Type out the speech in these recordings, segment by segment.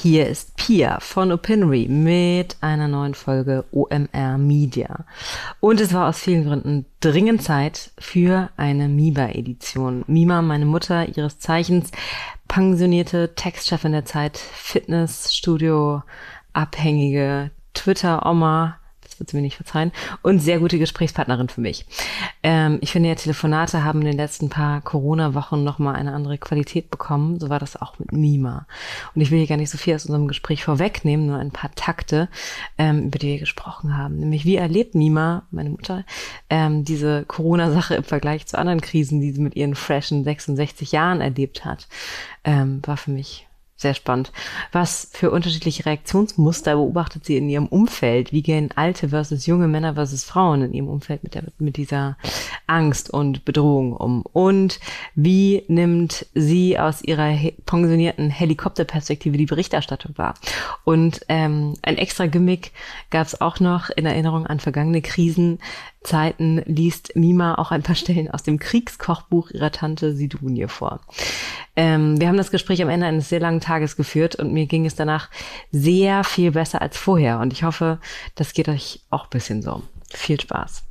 Hier ist Pia von Opinory mit einer neuen Folge OMR Media. Und es war aus vielen Gründen dringend Zeit für eine MIBA-Edition. Mima, meine Mutter, ihres Zeichens pensionierte Textchefin der Zeit, Fitnessstudio-abhängige Twitter-Oma, das wird sie mir nicht verzeihen, und sehr gute Gesprächspartnerin für mich. Ich finde ja, Telefonate haben in den letzten paar Corona-Wochen nochmal eine andere Qualität bekommen. So war das auch mit Mima. Und ich will hier gar nicht so viel aus unserem Gespräch vorwegnehmen, nur ein paar Takte, über die wir gesprochen haben. Nämlich, wie erlebt Mima, meine Mutter, diese Corona-Sache im Vergleich zu anderen Krisen, die sie mit ihren freshen 66 Jahren erlebt hat, war für mich sehr spannend. Was für unterschiedliche Reaktionsmuster beobachtet sie in ihrem Umfeld? Wie gehen alte versus junge Männer versus Frauen in ihrem Umfeld mit dieser Angst und Bedrohung um? Und wie nimmt sie aus ihrer pensionierten Helikopterperspektive die Berichterstattung wahr? Und ein extra Gimmick gab es auch noch in Erinnerung an vergangene Krisenzeiten, liest Mima auch ein paar Stellen aus dem Kriegskochbuch ihrer Tante Sidonie vor. Wir haben das Gespräch am Ende eines sehr langen Tages geführt und mir ging es danach sehr viel besser als vorher. Und ich hoffe, das geht euch auch ein bisschen so. Viel Spaß.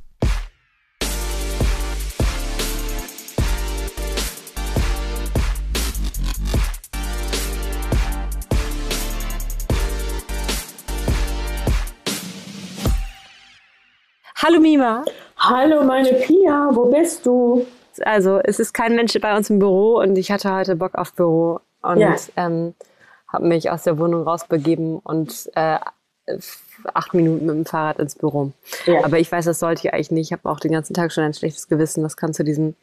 Hallo Mima. Hallo meine Pia, wo bist du? Also es ist kein Mensch bei uns im Büro und ich hatte heute Bock auf Büro und habe mich aus der Wohnung rausbegeben und 8 Minuten mit dem Fahrrad ins Büro. Ja. Aber ich weiß, das sollte ich eigentlich nicht. Ich habe auch den ganzen Tag schon ein schlechtes Gewissen. Das kann zu diesem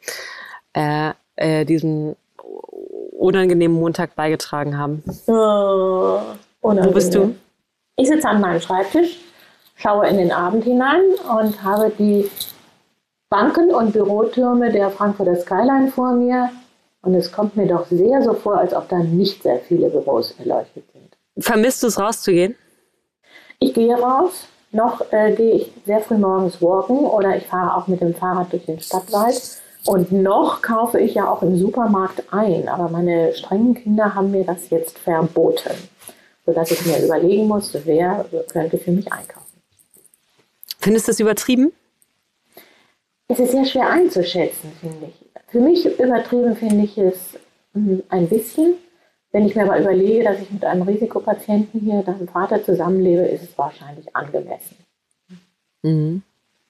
unangenehmen Montag beigetragen haben. Oh, wo bist du? Ich sitze an meinem Schreibtisch, schaue in den Abend hinein und habe die Banken und Bürotürme der Frankfurter Skyline vor mir. Und es kommt mir doch sehr so vor, als ob da nicht sehr viele Büros erleuchtet sind. Vermisst du es, rauszugehen? Ich gehe raus. Noch gehe ich sehr früh morgens walken oder ich fahre auch mit dem Fahrrad durch den Stadtwald. Und noch kaufe ich ja auch im Supermarkt ein. Aber meine strengen Kinder haben mir das jetzt verboten. Sodass ich mir überlegen muss, wer könnte für mich einkaufen. Findest du das übertrieben? Es ist sehr schwer einzuschätzen, finde ich. Für mich übertrieben finde ich es ein bisschen. Wenn ich mir aber überlege, dass ich mit einem Risikopatienten hier, deinem Vater, zusammenlebe, ist es wahrscheinlich angemessen. Mhm.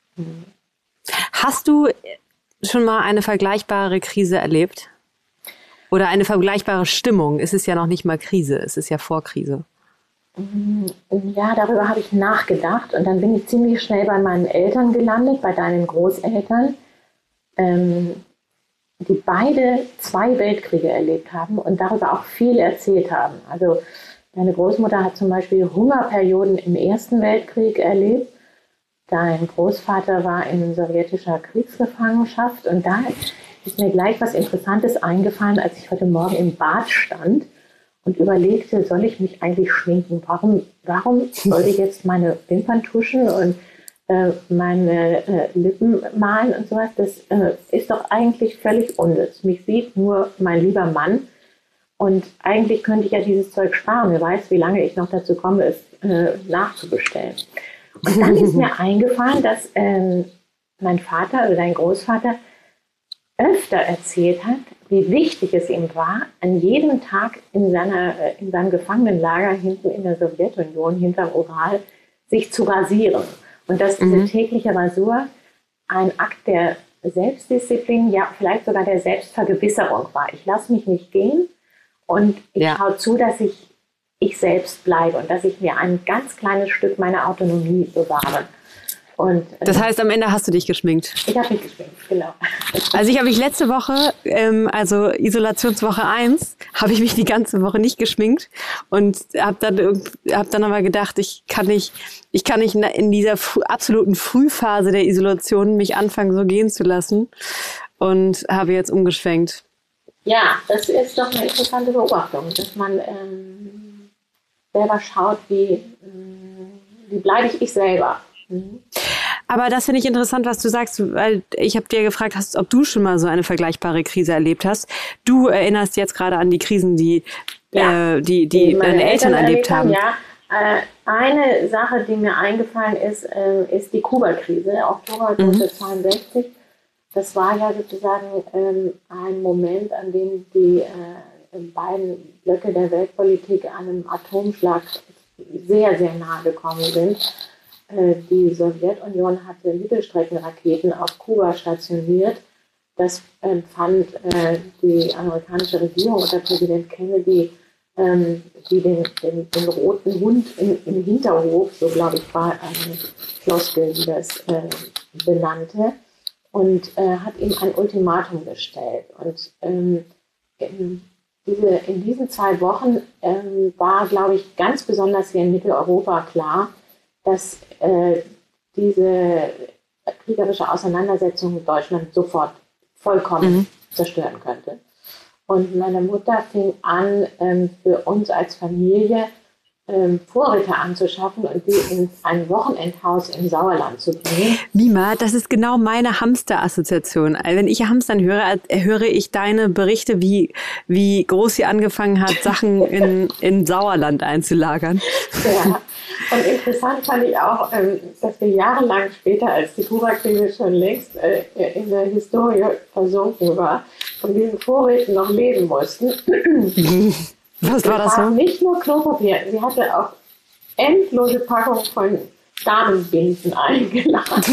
Hast du schon mal eine vergleichbare Krise erlebt? Oder eine vergleichbare Stimmung? Es ist ja noch nicht mal Krise, es ist ja Vorkrise. Ja, darüber habe ich nachgedacht und dann bin ich ziemlich schnell bei meinen Eltern gelandet, bei deinen Großeltern, die beide 2 Weltkriege erlebt haben und darüber auch viel erzählt haben. Also deine Großmutter hat zum Beispiel Hungerperioden im Ersten Weltkrieg erlebt. Dein Großvater war in sowjetischer Kriegsgefangenschaft und da ist mir gleich was Interessantes eingefallen, als ich heute Morgen im Bad stand und überlegte, soll ich mich eigentlich schminken? Warum soll ich jetzt meine Wimpern tuschen und meine Lippen malen und sowas? Das ist doch eigentlich völlig unnütz. Mich sieht nur mein lieber Mann und eigentlich könnte ich ja dieses Zeug sparen. Wer weiß, wie lange ich noch dazu komme, es nachzubestellen. Und dann ist mir eingefallen, dass mein Vater oder dein Großvater öfter erzählt hat, wie wichtig es ihm war, an jedem Tag in seinem Gefangenenlager hinten in der Sowjetunion, hinterm Ural, sich zu rasieren. Und dass diese tägliche Rasur ein Akt der Selbstdisziplin, ja vielleicht sogar der Selbstvergewisserung war. Ich lasse mich nicht gehen und ich schaue zu, dass ich selbst bleibe und dass ich mir ein ganz kleines Stück meiner Autonomie bewahre. Und, das heißt, am Ende hast du dich geschminkt? Ich habe mich geschminkt, genau. Also ich habe mich letzte Woche, also Isolationswoche 1, habe ich mich die ganze Woche nicht geschminkt und habe dann aber gedacht, ich kann nicht in dieser absoluten Frühphase der Isolation mich anfangen, so gehen zu lassen und habe jetzt umgeschwenkt. Ja, das ist doch eine interessante Beobachtung, dass man selber schaut, wie bleibe ich selber. Aber das finde ich interessant, was du sagst, weil ich habe dir gefragt, ob du schon mal so eine vergleichbare Krise erlebt hast. Du erinnerst jetzt gerade an die Krisen, die die deine Eltern erlebt haben. Ja. Eine Sache, die mir eingefallen ist, ist die Kuba-Krise, Oktober 1962. Das war ja sozusagen ein Moment, an dem die beiden Blöcke der Weltpolitik einem Atomschlag sehr, sehr nahe gekommen sind. Die Sowjetunion hatte Mittelstreckenraketen auf Kuba stationiert. Das fand die amerikanische Regierung unter Präsident Kennedy, die den roten Hund im Hinterhof, so glaube ich war eine Floskel, die das benannte, und hat ihm ein Ultimatum gestellt. Und in diesen 2 Wochen war, glaube ich, ganz besonders hier in Mitteleuropa klar, dass diese kriegerische Auseinandersetzung Deutschland sofort vollkommen zerstören könnte. Und meine Mutter fing an, für uns als Familie Vorräte anzuschaffen und die in ein Wochenendhaus im Sauerland zu bringen. Mima, das ist genau meine Hamster-Assoziation. Wenn ich Hamstern höre, höre ich deine Berichte, wie groß sie angefangen hat, Sachen in Sauerland einzulagern. Ja, und interessant fand ich auch, dass wir jahrelang später, als die Kuba-Krise schon längst in der Historie versunken war, von diesen Vorräten noch leben mussten. Was war das so? Nicht nur Klopapier, sie hatte auch endlose Packungen von Damenbinden eingeladen.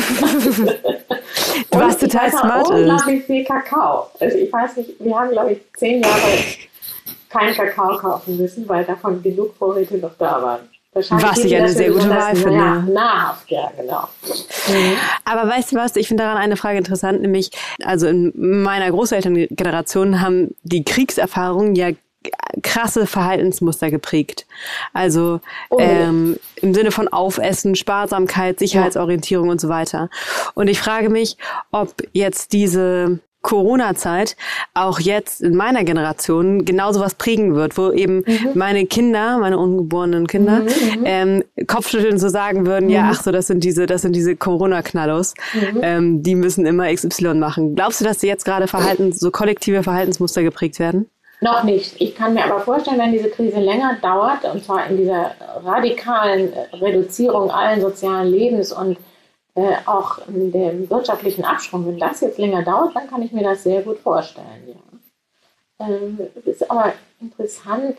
Du warst total smart. Unglaublich viel Kakao. Also ich weiß nicht, wir haben, glaube ich, 10 Jahre keinen Kakao kaufen müssen, weil davon genug Vorräte noch da waren. Was ich eine sehr gute Wahl finde. Ja, nahrhaft, ja, genau. Aber weißt du was, ich finde daran eine Frage interessant, nämlich, also in meiner Großelterngeneration haben die Kriegserfahrungen ja krasse Verhaltensmuster geprägt. Also im Sinne von Aufessen, Sparsamkeit, Sicherheitsorientierung und so weiter. Und ich frage mich, ob jetzt diese Corona-Zeit auch jetzt in meiner Generation genauso was prägen wird, wo eben meine Kinder, meine ungeborenen Kinder, Kopfschütteln so sagen würden, ja, ach so, das sind diese Corona-Knallos, die müssen immer XY machen. Glaubst du, dass jetzt gerade so kollektive Verhaltensmuster geprägt werden? Noch nicht. Ich kann mir aber vorstellen, wenn diese Krise länger dauert, und zwar in dieser radikalen Reduzierung allen sozialen Lebens und auch in dem wirtschaftlichen Abschwung, wenn das jetzt länger dauert, dann kann ich mir das sehr gut vorstellen. Ja. Es ist aber interessant,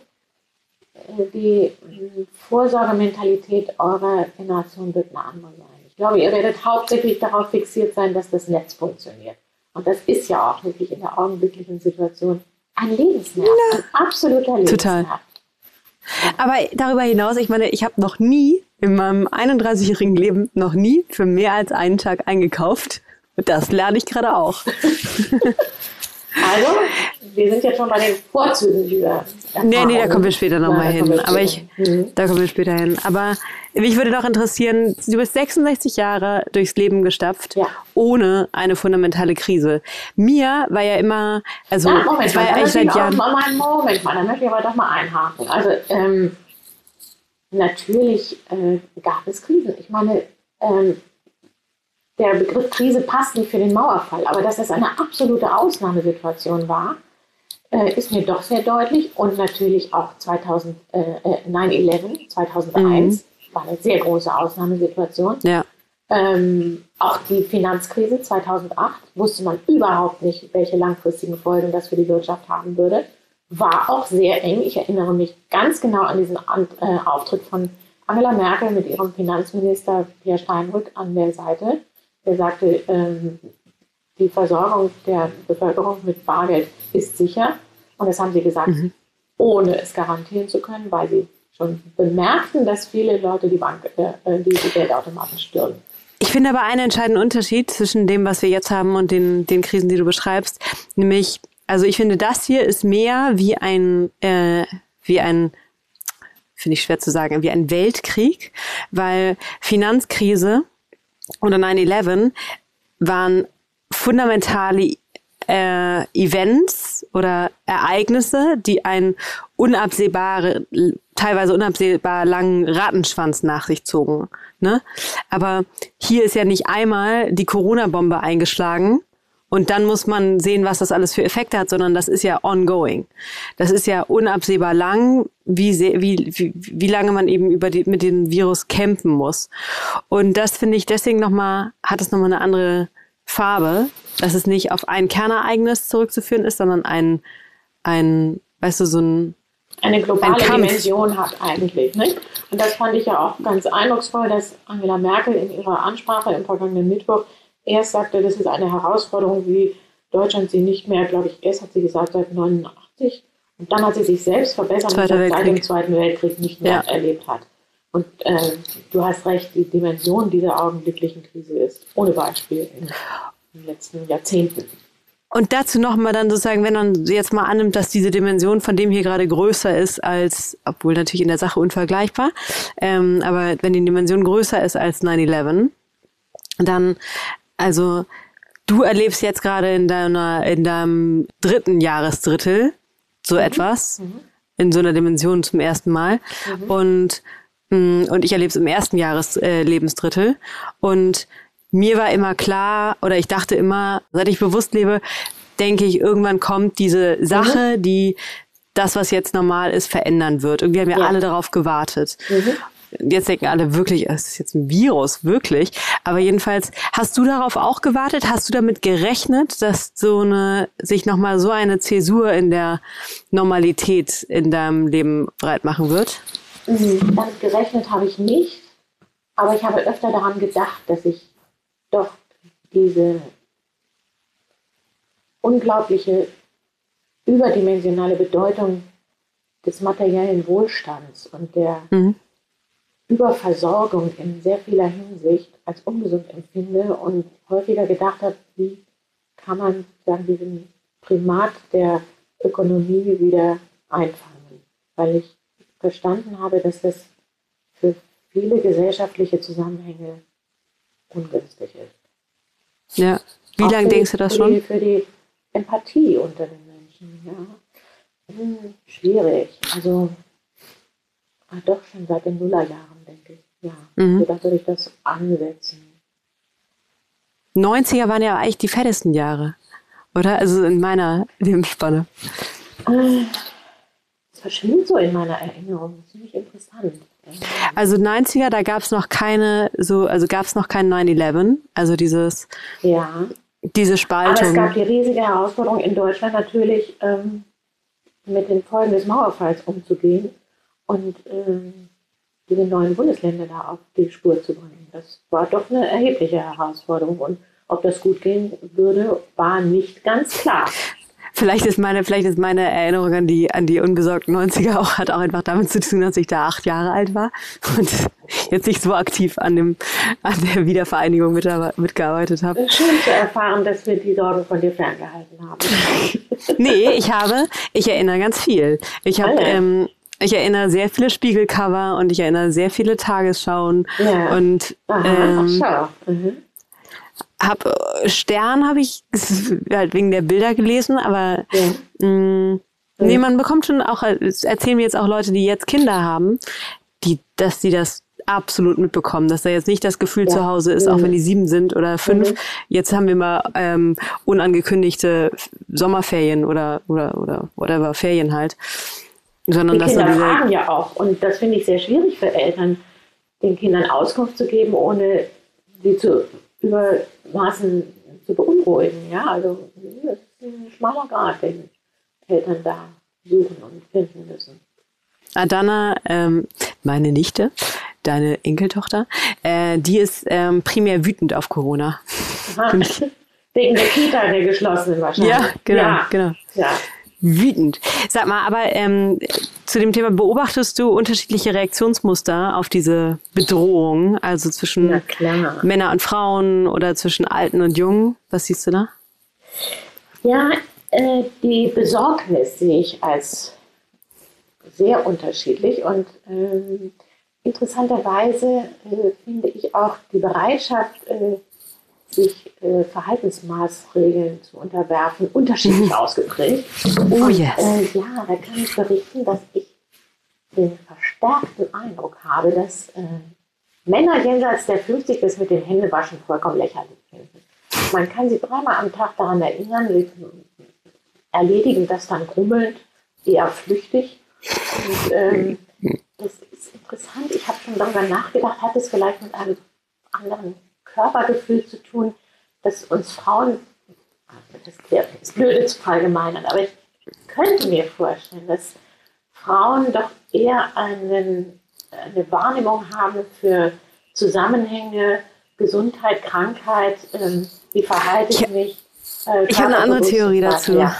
die Vorsorgementalität eurer Generation wird eine andere sein. Ich glaube, ihr werdet hauptsächlich darauf fixiert sein, dass das Netz funktioniert. Und das ist ja auch wirklich in der augenblicklichen Situation ein Lebensnerv, ein absoluter Lebensnerv. Total. Aber darüber hinaus, ich meine, ich habe noch nie in meinem 31-jährigen Leben noch nie für mehr als einen Tag eingekauft. Und das lerne ich gerade auch. Also, wir sind jetzt schon bei den Vorzügen dieser Erfahrung. Nee, da kommen wir später nochmal hin. Da kommen wir später hin. Aber mich würde doch interessieren, du bist 66 Jahre durchs Leben gestapft, ohne eine fundamentale Krise. Mir war ja immer, also Moment, war ja eigentlich seit Jahren... Moment mal, da möchte ich aber doch mal einhaken. Also, natürlich gab es Krisen. Ich meine, der Begriff Krise passt nicht für den Mauerfall, aber dass das eine absolute Ausnahmesituation war, ist mir doch sehr deutlich. Und natürlich auch 9/11, 2001, war eine sehr große Ausnahmesituation. Ja. Auch die Finanzkrise 2008 wusste man überhaupt nicht, welche langfristigen Folgen das für die Wirtschaft haben würde. War auch sehr eng. Ich erinnere mich ganz genau an diesen Auftritt von Angela Merkel mit ihrem Finanzminister Peer Steinbrück an der Seite. Der sagte, die Versorgung der Bevölkerung mit Bargeld ist sicher. Und das haben sie gesagt, ohne es garantieren zu können, weil sie schon bemerkten, dass viele Leute die Geldautomaten stürmen. Ich finde aber einen entscheidenden Unterschied zwischen dem, was wir jetzt haben und den Krisen, die du beschreibst. Nämlich, also ich finde, das hier ist mehr wie ein finde ich schwer zu sagen, wie ein Weltkrieg, weil Finanzkrise oder 9/11 waren fundamentale Events oder Ereignisse, die einen teilweise unabsehbar langen Rattenschwanz nach sich zogen. Ne? Aber hier ist ja nicht einmal die Corona-Bombe eingeschlagen und dann muss man sehen, was das alles für Effekte hat, sondern das ist ja ongoing. Das ist ja unabsehbar lang, wie lange man eben mit dem Virus kämpfen muss. Und das finde ich deswegen hat es nochmal eine andere Farbe, dass es nicht auf ein Kernereignis zurückzuführen ist, sondern weißt du, eine globale Dimension hat eigentlich. Ne? Und das fand ich ja auch ganz eindrucksvoll, dass Angela Merkel in ihrer Ansprache im vergangenen Mittwoch erst sagte, das ist eine Herausforderung, wie Deutschland sie nicht mehr, glaube ich, erst hat sie gesagt, seit 89. Und dann hat sie sich selbst verbessert und seit dem Zweiten Weltkrieg nicht mehr erlebt hat. Und du hast recht, die Dimension dieser augenblicklichen Krise ist ohne Beispiel in den letzten Jahrzehnten. Und dazu nochmal dann sozusagen, wenn man jetzt mal annimmt, dass diese Dimension von dem hier gerade größer ist obwohl natürlich in der Sache unvergleichbar, aber wenn die Dimension größer ist als 9/11, dann, also du erlebst jetzt gerade in deinem dritten Jahresdrittel so etwas, in so einer Dimension zum ersten Mal und ich erlebe es im ersten Lebensdrittel und mir war immer klar, oder ich dachte immer, seit ich bewusst lebe, denke ich, irgendwann kommt diese Sache, die das, was jetzt normal ist, verändern wird. Irgendwie haben wir alle darauf gewartet. Jetzt denken alle wirklich, es ist jetzt ein Virus, wirklich. Aber jedenfalls, hast du darauf auch gewartet? Hast du damit gerechnet, dass sich nochmal so eine Zäsur in der Normalität in deinem Leben breit machen wird? Damit gerechnet habe ich nicht. Aber ich habe öfter daran gedacht, dass ich doch diese unglaubliche überdimensionale Bedeutung des materiellen Wohlstands und der Überversorgung in sehr vieler Hinsicht als ungesund empfinde und häufiger gedacht habe, wie kann man diesen Primat der Ökonomie wieder einfangen. Weil ich verstanden habe, dass das für viele gesellschaftliche Zusammenhänge ungünstig ist. Ja, wie lange denkst du das schon? Für die Empathie unter den Menschen, ja. Schwierig. Also doch schon seit den Nullerjahren, denke ich. Ja, so da würde ich das ansetzen. 90er waren ja eigentlich die fettesten Jahre, oder? Also in meiner Lebensspanne. Das verschwindet so in meiner Erinnerung. Das ist ziemlich interessant. Also 90er, da gab es noch kein 9/11, also diese Spaltung. Aber es gab die riesige Herausforderung in Deutschland natürlich, mit den Folgen des Mauerfalls umzugehen und diese neuen Bundesländer da auf die Spur zu bringen. Das war doch eine erhebliche Herausforderung und ob das gut gehen würde, war nicht ganz klar. Vielleicht ist meine Erinnerung an die unbesorgten 90er hat auch einfach damit zu tun, dass ich da 8 Jahre alt war und jetzt nicht so aktiv an der Wiedervereinigung mitgearbeitet habe. Schön zu erfahren, dass wir die Sorgen von dir ferngehalten haben. Nee, ich erinnere ganz viel. Ich erinnere sehr viele Spiegelcover und ich erinnere sehr viele Tagesschauen und Stern habe ich halt wegen der Bilder gelesen, aber nee, man bekommt schon auch, erzählen mir jetzt auch Leute, die jetzt Kinder haben, dass die das absolut mitbekommen, dass da jetzt nicht das Gefühl zu Hause ist, auch wenn die 7 sind oder 5. Jetzt haben wir mal unangekündigte Sommerferien oder whatever, Ferien halt. Sondern die Kinder fragen ja auch, und das finde ich sehr schwierig für Eltern, den Kindern Auskunft zu geben, ohne sie übermaßen zu beunruhigen. Ja, also das ist ein schmaler Grat, den Eltern da suchen und finden müssen. Adana, meine Nichte, deine Enkeltochter, die ist primär wütend auf Corona. Wegen der Kita, der geschlossenen wahrscheinlich. Ja, genau. Ja. Wütend. Sag mal, aber zu dem Thema, beobachtest du unterschiedliche Reaktionsmuster auf diese Bedrohung, also zwischen Männern und Frauen oder zwischen Alten und Jungen? Was siehst du da? Ja, die Besorgnis sehe ich als sehr unterschiedlich und interessanterweise finde ich auch die Bereitschaft, sich Verhaltensmaßregeln zu unterwerfen, unterschiedlich ausgeprägt. Und, da kann ich berichten, dass ich den verstärkten Eindruck habe, dass Männer jenseits der 50 das mit den Händewaschen vollkommen lächerlich finden. Man kann sie 3-mal am Tag daran erinnern, sie erledigen das dann grummelnd, eher flüchtig. Und das ist interessant. Ich habe schon darüber nachgedacht, hat es vielleicht mit einem anderen Körpergefühl zu tun, dass uns Frauen, das ist blöd zu verallgemeinern, aber ich könnte mir vorstellen, dass Frauen doch eher eine Wahrnehmung haben für Zusammenhänge, Gesundheit, Krankheit, wie verhalte ich mich. Ich habe eine andere Theorie dazu. Ja.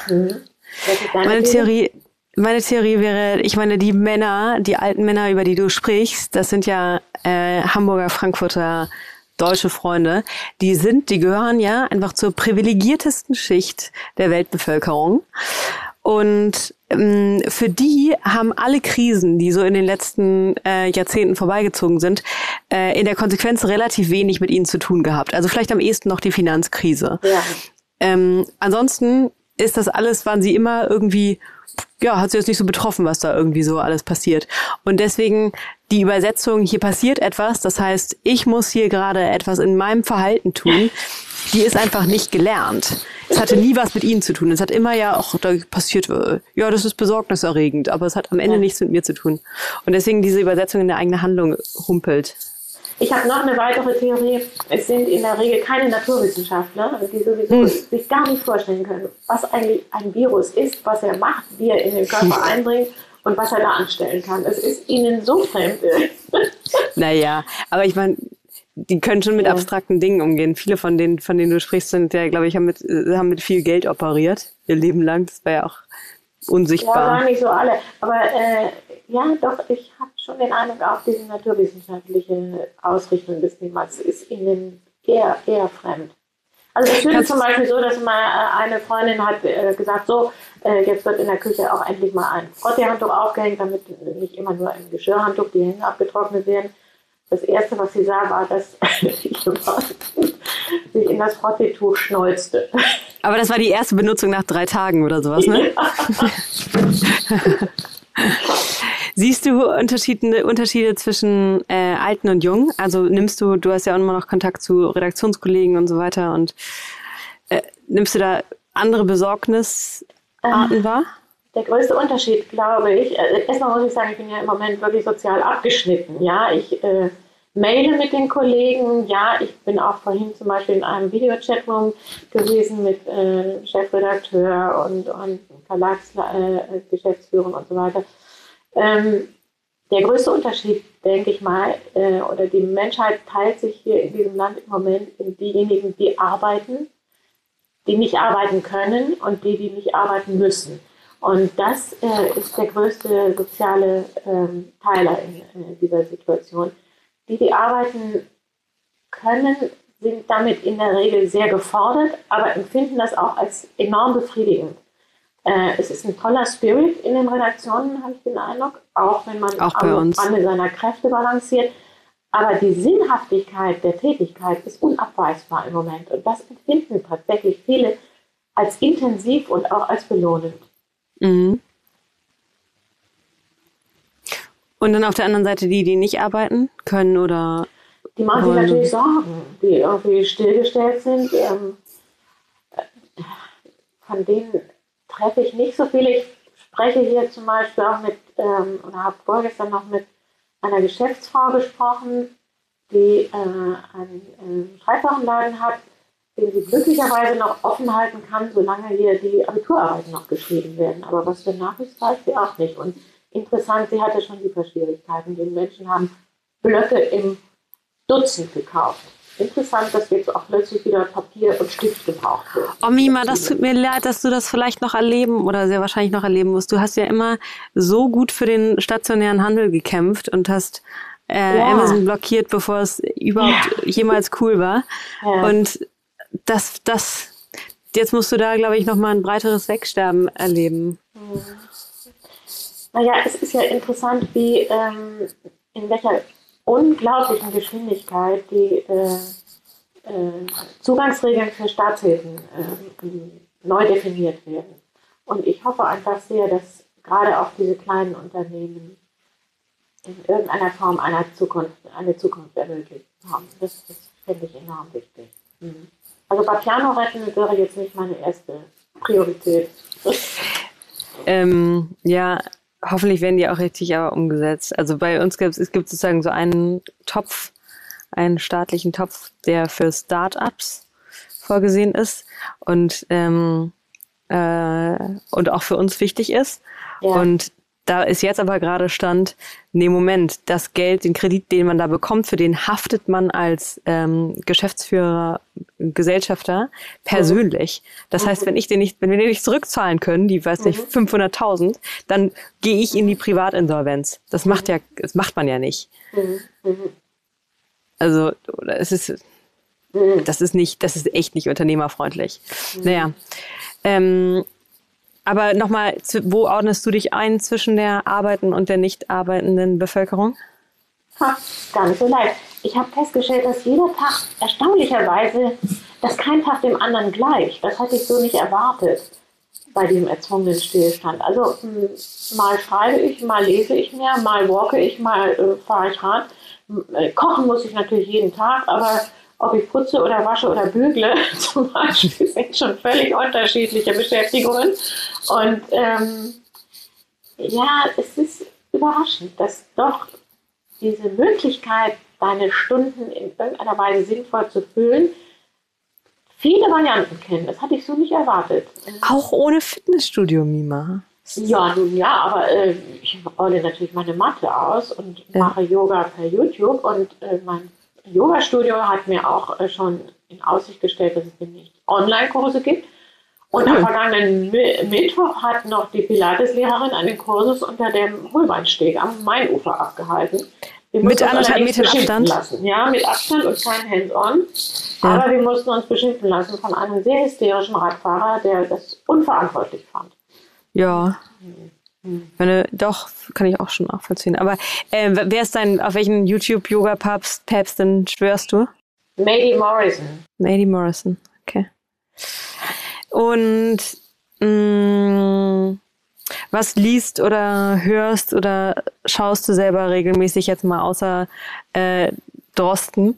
Meine Theorie wäre, ich meine, die alten Männer, über die du sprichst, das sind ja Hamburger, Frankfurter, deutsche Freunde. Die gehören ja einfach zur privilegiertesten Schicht der Weltbevölkerung. Und für die haben alle Krisen, die so in den letzten Jahrzehnten vorbeigezogen sind, in der Konsequenz relativ wenig mit ihnen zu tun gehabt. Also vielleicht am ehesten noch die Finanzkrise. Ja. Ansonsten ist das alles, waren sie immer irgendwie, ja, hat sie jetzt nicht so betroffen, was da irgendwie so alles passiert. Und deswegen die Übersetzung, hier passiert etwas, das heißt, ich muss hier gerade etwas in meinem Verhalten tun, die ist einfach nicht gelernt. Es hatte nie was mit ihnen zu tun. Es hat immer da passiert, ja, das ist besorgniserregend, aber es hat am Ende nichts mit mir zu tun. Und deswegen diese Übersetzung in der eigene Handlung humpelt. Ich habe noch eine weitere Theorie. Es sind in der Regel keine Naturwissenschaftler, die sowieso sich gar nicht vorstellen können, was eigentlich ein Virus ist, was er macht, wie er in den Körper eindringt und was er da anstellen kann. Es ist ihnen so fremd. Naja, aber ich meine, die können schon mit abstrakten Dingen umgehen. Viele von denen du sprichst, sind ja, glaube ich, haben mit viel Geld operiert, ihr Leben lang. Das war ja auch unsichtbar. Ja, gar nicht so alle. Aber ja, doch, ich habe schon den Eindruck, auch diese naturwissenschaftliche Ausrichtung des Themas ist ihnen eher fremd. Also es ist zum Beispiel so, dass mal eine Freundin hat gesagt, so, jetzt wird in der Küche auch endlich mal ein Frotteehandtuch aufgehängt, damit nicht immer nur im Geschirrhandtuch die Hände abgetrocknet werden. Das Erste, was sie sah, war, dass sich in das Frotteetuch schnolzte. Aber das war die erste Benutzung nach 3 Tagen oder sowas, ne? Ja. Siehst du Unterschiede zwischen Alten und Jungen? Also du hast ja auch immer noch Kontakt zu Redaktionskollegen und so weiter, und nimmst du da andere Besorgnisarten wahr? Der größte Unterschied, glaube ich, erstmal muss ich sagen, ich bin ja im Moment wirklich sozial abgeschnitten. Ja, ich maile mit den Kollegen. Ja, ich bin auch vorhin zum Beispiel in einem Videochatroom gewesen mit Chefredakteur und Verlagsgeschäftsführung und so weiter. Der größte Unterschied, denke ich mal, oder die Menschheit teilt sich hier in diesem Land im Moment in diejenigen, die arbeiten, die nicht arbeiten können und die nicht arbeiten müssen. Und das ist der größte soziale Teiler in dieser Situation. Die arbeiten können, sind damit in der Regel sehr gefordert, aber empfinden das auch als enorm befriedigend. Es ist ein toller Spirit in den Redaktionen, habe ich den Eindruck, auch wenn man am Rande seiner Kräfte balanciert. Aber die Sinnhaftigkeit der Tätigkeit ist unabweisbar im Moment. Und das empfinden tatsächlich viele als intensiv und auch als belohnend. Mhm. Und dann auf der anderen Seite die nicht arbeiten können oder... Die machen sich natürlich Sorgen, die irgendwie stillgestellt sind. Von denen treffe ich nicht so viele. Ich spreche hier zum Beispiel auch oder habe vorgestern noch mit einer Geschäftsfrau gesprochen, die einen Schreibwarenladen hat, den sie glücklicherweise noch offen halten kann, solange hier die Abiturarbeiten noch geschrieben werden. Aber was danach ist, weiß sie auch nicht. Und interessant, sie hatte schon Lieferschwierigkeiten. Die Menschen haben Blöcke im Dutzend gekauft. Interessant, dass jetzt auch plötzlich wieder Papier und Stift gebraucht wird. Oh Mima, das tut mir leid, dass du das vielleicht noch erleben oder sehr wahrscheinlich noch erleben musst. Du hast ja immer so gut für den stationären Handel gekämpft und hast Amazon blockiert, bevor es überhaupt jemals cool war. Ja. Und jetzt musst du da, glaube ich, nochmal ein breiteres Wegsterben erleben. Naja, es ist ja interessant, wie in welcher unglaublichen Geschwindigkeit die Zugangsregeln für Staatshilfen neu definiert werden. Und ich hoffe einfach sehr, dass gerade auch diese kleinen Unternehmen in irgendeiner Form eine Zukunft ermöglicht haben. Das finde ich enorm wichtig. Also bei Piano retten wäre jetzt nicht meine erste Priorität. Ja, hoffentlich werden die auch richtig aber umgesetzt. Also bei uns gibt es sozusagen so einen Topf, einen staatlichen Topf, der für Start-ups vorgesehen ist und auch für uns wichtig ist. Ja. Und da ist jetzt aber gerade Stand, nee, Moment, das Geld, den Kredit, den man da bekommt, für den haftet man als Geschäftsführer, Gesellschafter persönlich. Das heißt, wenn wir den nicht zurückzahlen können, die, weiß nicht, 500.000, dann gehe ich in die Privatinsolvenz. Das macht man ja nicht. Also, das ist echt nicht unternehmerfreundlich. Naja, aber nochmal, wo ordnest du dich ein zwischen der arbeitenden und der nicht arbeitenden Bevölkerung? Gar nicht so leicht. Ich habe festgestellt, dass jeder Tag erstaunlicherweise, dass kein Tag dem anderen gleicht. Das hatte ich so nicht erwartet bei diesem erzwungenen Stillstand. Also mal schreibe ich, mal lese ich mehr, mal walke ich, mal fahre ich Rad. Kochen muss ich natürlich jeden Tag, aber ob ich putze oder wasche oder bügle zum Beispiel, sind schon völlig unterschiedliche Beschäftigungen. Und es ist überraschend, dass doch diese Möglichkeit, deine Stunden in irgendeiner Weise sinnvoll zu füllen, viele Varianten kennen. Das hatte ich so nicht erwartet. Auch ohne Fitnessstudio, Mima. Ja, nun ja, aber ich rolle natürlich meine Matte aus und mache Yoga per YouTube und mein Yoga-Studio hat mir auch schon in Aussicht gestellt, dass es demnächst Online-Kurse gibt. Und am vergangenen Mittwoch hat noch die Pilates-Lehrerin einen Kursus unter dem Holbeinsteg am Mainufer abgehalten. Mit 1,5 Metern Abstand? Lassen. Ja, mit Abstand und kein Hands-on. Ja. Aber wir mussten uns beschimpfen lassen von einem sehr hysterischen Radfahrer, der das unverantwortlich fand. Ja. Doch, kann ich auch schon nachvollziehen. Aber wer ist auf welchen YouTube-Yoga-Päpstin schwörst du? Mady Morrison. Mady Morrison, okay. Und was liest oder hörst oder schaust du selber regelmäßig jetzt mal außer Drosten,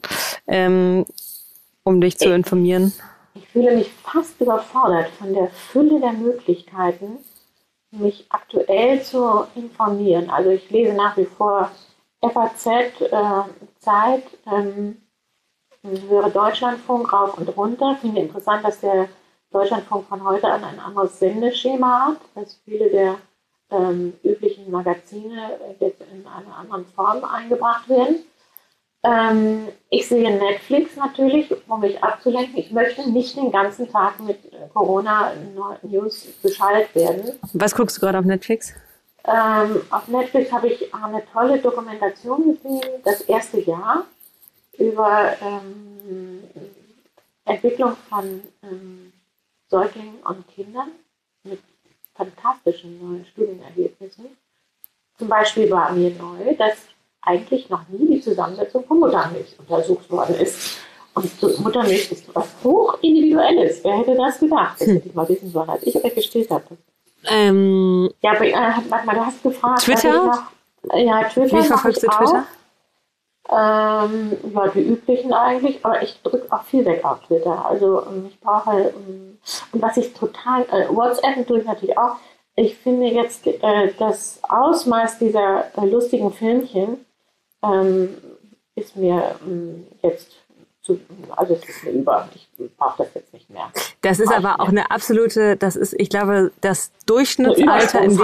um dich zu informieren? Ich fühle mich fast überfordert von der Fülle der Möglichkeiten, mich aktuell zu informieren. Also ich lese nach wie vor FAZ, Zeit, höre Deutschlandfunk rauf und runter. Finde interessant, dass der Deutschlandfunk von heute an ein anderes Sendeschema hat, dass viele der üblichen Magazine jetzt in einer anderen Form eingebracht werden. Ich sehe Netflix natürlich, um mich abzulenken. Ich möchte nicht den ganzen Tag mit Corona-News beschallt werden. Was guckst du gerade auf Netflix? Auf Netflix habe ich eine tolle Dokumentation gesehen, das erste Jahr, über Entwicklung von Säuglingen und Kindern mit fantastischen neuen Studienergebnissen. Zum Beispiel war mir neu, dass eigentlich noch nie die Zusammensetzung von Muttermilch untersucht worden ist. Und Muttermilch ist was hochindividuelles. Wer hätte das gedacht? Das hätte ich mal wissen sollen, als ich euch gestillt habe. Ja, aber warte mal, du hast gefragt. Twitter? Ja, Twitter. Wie verfolgst du Twitter? Ja, die üblichen eigentlich, aber ich drücke auch viel weg auf Twitter. Also ich brauche, und was ich total, WhatsApp tue ich natürlich auch. Ich finde jetzt das Ausmaß dieser lustigen Filmchen ist mir jetzt also es ist mir über. Ich brauche das jetzt nicht mehr. Das ist aber auch eine absolute, ich glaube, das Durchschnittsalter, in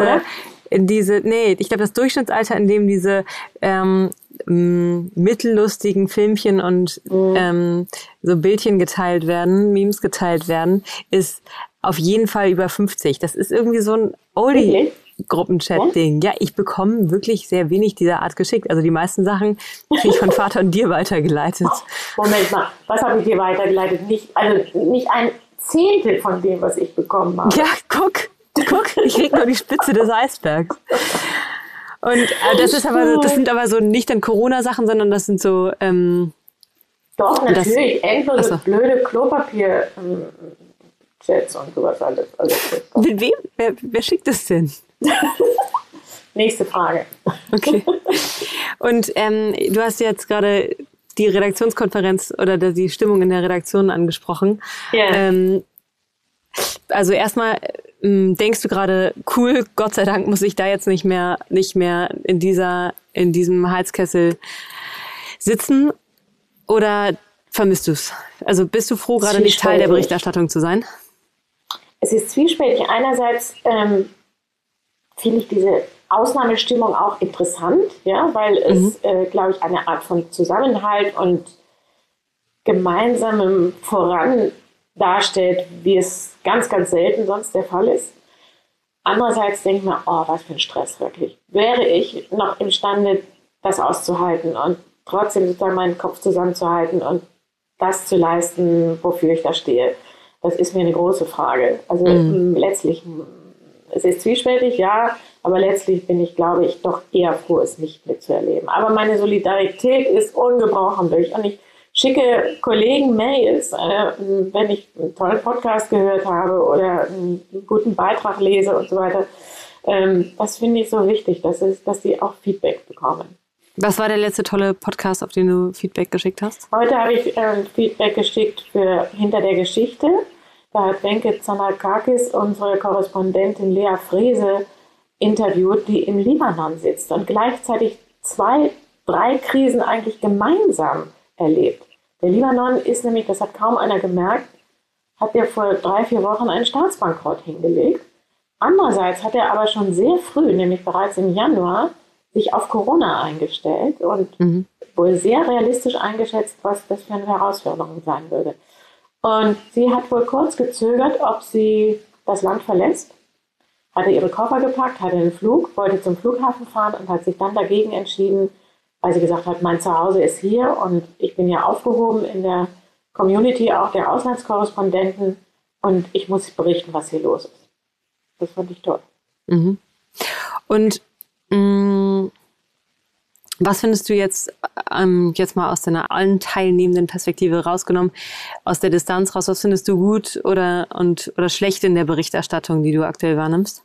dem diese mittellustigen Filmchen und so Bildchen geteilt werden, Memes geteilt werden, ist auf jeden Fall über 50. Das ist irgendwie so ein Oldie-Gruppenchat-Ding. Ja, ich bekomme wirklich sehr wenig dieser Art geschickt. Also die meisten Sachen kriege ich von Vater und dir weitergeleitet. Moment mal, was habe ich dir weitergeleitet? Nicht ein Zehntel von dem, was ich bekommen habe. Ja, guck, ich kriege nur die Spitze des Eisbergs. Und das sind aber so nicht dann Corona-Sachen, sondern das sind so doch, natürlich, endlose blöde Klopapier-Chats und sowas alles. Mit wem? Wer schickt das denn? Nächste Frage. Okay. Und du hast jetzt gerade die Redaktionskonferenz oder die Stimmung in der Redaktion angesprochen. Ja. Also erstmal denkst du gerade, cool, Gott sei Dank muss ich da jetzt nicht mehr in diesem Heizkessel sitzen, oder vermisst du es? Also bist du froh, gerade nicht Teil der Berichterstattung zu sein? Es ist zwiespältig. Einerseits finde ich diese Ausnahmestimmung auch interessant, ja, weil es, glaube ich, eine Art von Zusammenhalt und gemeinsamem Voran darstellt, wie es ganz, ganz selten sonst der Fall ist. Andererseits denke ich mir, oh, was für ein Stress wirklich. Wäre ich noch imstande, das auszuhalten und trotzdem sozusagen meinen Kopf zusammenzuhalten und das zu leisten, wofür ich da stehe? Das ist mir eine große Frage. Also letztlich, es ist zwiespältig, ja, aber letztlich bin ich, glaube ich, doch eher froh, es nicht mitzuerleben. Aber meine Solidarität ist ungebrochen durch. Und ich schicke Kollegen Mails, wenn ich einen tollen Podcast gehört habe oder einen guten Beitrag lese und so weiter. Das finde ich so wichtig, dass sie auch Feedback bekommen. Was war der letzte tolle Podcast, auf den du Feedback geschickt hast? Heute habe ich Feedback geschickt für Hinter der Geschichte. Da hat Wenke Zanakakis unsere Korrespondentin Lea Frese interviewt, die im Libanon sitzt und gleichzeitig 2, 3 Krisen eigentlich gemeinsam erlebt. Der Libanon ist nämlich, das hat kaum einer gemerkt, hat er vor 3, 4 Wochen einen Staatsbankrott hingelegt. Andererseits hat er aber schon sehr früh, nämlich bereits im Januar, sich auf Corona eingestellt und wohl sehr realistisch eingeschätzt, was das für eine Herausforderung sein würde. Und sie hat wohl kurz gezögert, ob sie das Land verlässt, hatte ihre Koffer gepackt, hatte einen Flug, wollte zum Flughafen fahren und hat sich dann dagegen entschieden, weil sie gesagt hat, mein Zuhause ist hier und ich bin ja aufgehoben in der Community auch der Auslandskorrespondenten und ich muss berichten, was hier los ist. Das fand ich toll. Und was findest du jetzt mal aus deiner allen teilnehmenden Perspektive rausgenommen, aus der Distanz raus, was findest du gut oder schlecht in der Berichterstattung, die du aktuell wahrnimmst?